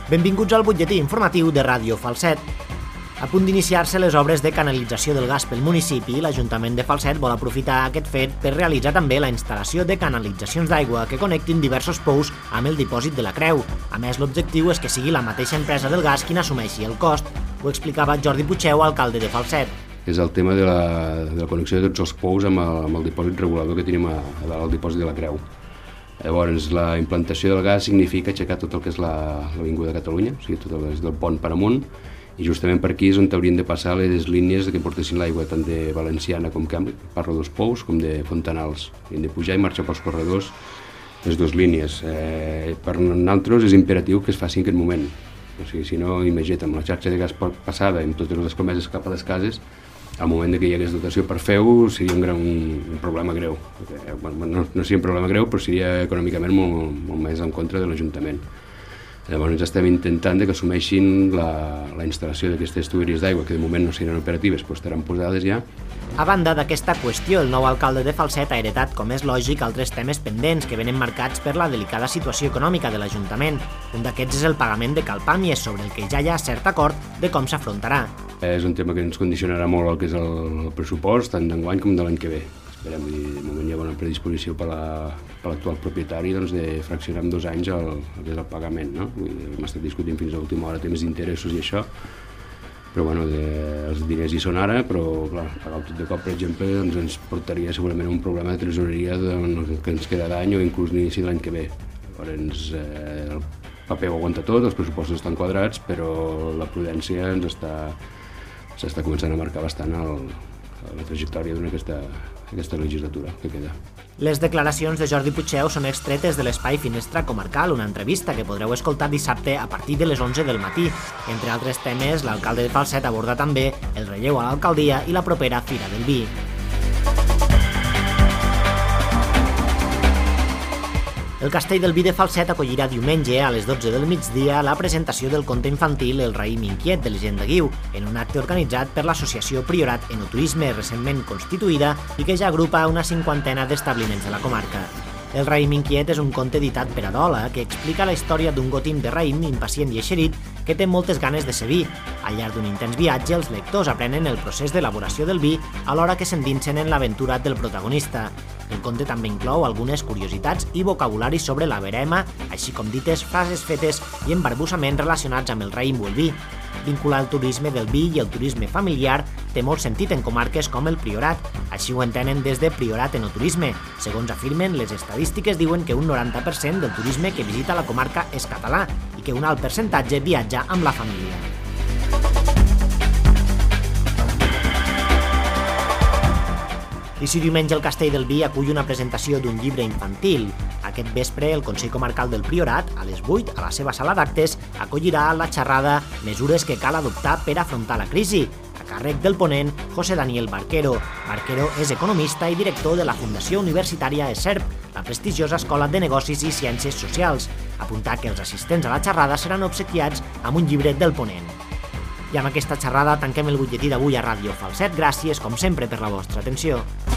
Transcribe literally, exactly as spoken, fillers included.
Benvinguts al butlletí informatiu de Ràdio Falset. A punt d'iniciar-se les obres de canalització del gas pel municipi, l'Ajuntament de Falset vol aprofitar aquest fet per realitzar també la instal·lació de canalitzacions d'aigua que connectin diversos pous amb el dipòsit de la Creu. A més, l'objectiu és que sigui la mateixa empresa del gas qui n'assumeixi el cost. Ho explicava Jordi Pucheu, alcalde de Falset. És el tema de la, de la connexió de tots els pous amb el, amb el dipòsit regulador que tenim a, a dalt al dipòsit de la Creu. Llavors, la implantació del gas significa aixecar tot el que és l'Avinguda de Catalunya, o sigui, tot el des del pont per amunt, i justament per aquí és on haurien de passar les línies que portessin l'aigua tant de Valenciana com Canvi, parlo dels pous, com de Fontanals. Hem de pujar i marxar pels corredors les dues línies. Eh, per nosaltres és imperatiu que es faci en aquest moment. O sigui, si no, imagina't, amb la xarxa de gas passada i amb totes les comeses cap a les cases, al moment que hi hagués dotació per fer-ho seria un, gran, un problema greu. Bueno, no, no seria un problema greu, però seria econòmicament molt, molt més en contra de l'Ajuntament. Llavors ens estem intentant que assumeixin la, la instal·lació d'aquestes tuberies d'aigua, que de moment no seran operatives, però estaran posades ja. A banda d'aquesta qüestió, el nou alcalde de Falset ha heretat, com és lògic, altres temes pendents que venen marcats per la delicada situació econòmica de l'Ajuntament. Un d'aquests és el pagament de Calpàmies, sobre el que ja hi ha cert acord de com s'afrontarà. És un tema que ens condicionarà molt el que és el pressupost, tant d'enguany com de l'any que ve. Esperem, de moment hi ha bona predisposició per l'actual propietari doncs, de fraccionar en dos anys el, el que és el pagament. No? Hem estat discutint fins a l'última hora temes d'interessos i això, però bueno, de, els diners hi són ara, però clar, pagar tot de cop, per exemple, doncs, ens portaria segurament un problema de tresoreria de, que ens queda d'any o inclús l'inici de l'any que ve. Llavors, eh, el paper ho aguanta tot, els pressupostos estan quadrats, però la prudència ens està s'està començant a marcar bastant el, la trajectòria d'aquesta aquesta legislatura que queda. Les declaracions de Jordi Pucheu són extretes de l'Espai Finestra Comarcal, una entrevista que podreu escoltar dissabte a partir de les onze del matí. Entre altres temes, l'alcalde de Falset aborda també el relleu a l'alcaldia i la propera Fira del Vi. El Castell del Vi de Falset acollirà diumenge a les dotze del migdia la presentació del conte infantil El raïm inquiet de Gent de Guiu, en un acte organitzat per l'associació Priorat Enoturisme, recentment constituïda i que ja agrupa una cinquantena d'establiments de la comarca. El raïm inquiet és un conte editat per Adola que explica la història d'un gotim de raïm impacient i eixerit que té moltes ganes de ser vi. Al llarg d'un intens viatge, els lectors aprenen el procés d'elaboració del vi alhora que s'endinsen en l'aventura del protagonista. El conte també inclou algunes curiositats i vocabulari sobre la verema, així com dites, frases fetes i embarbussaments relacionats amb el raïm o el vi. Vincular el turisme del vi i el turisme familiar té molt sentit en comarques com el Priorat, així ho entenen des de Priorat Enoturisme. Segons afirmen, les estadístiques diuen que un noranta per cent del turisme que visita la comarca és català i que un alt percentatge viatja amb la família. I si diumenge el Castell del Vi acull una presentació d'un llibre infantil, aquest vespre el Consell Comarcal del Priorat, a les vuit, a la seva sala d'actes, acollirà la xerrada Mesures que cal adoptar per afrontar la crisi, a càrrec del ponent José Daniel Barquero. Barquero és economista i director de la Fundació Universitària ESERP, la prestigiosa Escola de Negocis i Ciències Socials. Apuntar que els assistents a la xerrada seran obsequiats amb un llibre del ponent. I amb aquesta xerrada tanquem el butlletí d'avui a Ràdio Falset. Gràcies, com sempre, per la vostra atenció.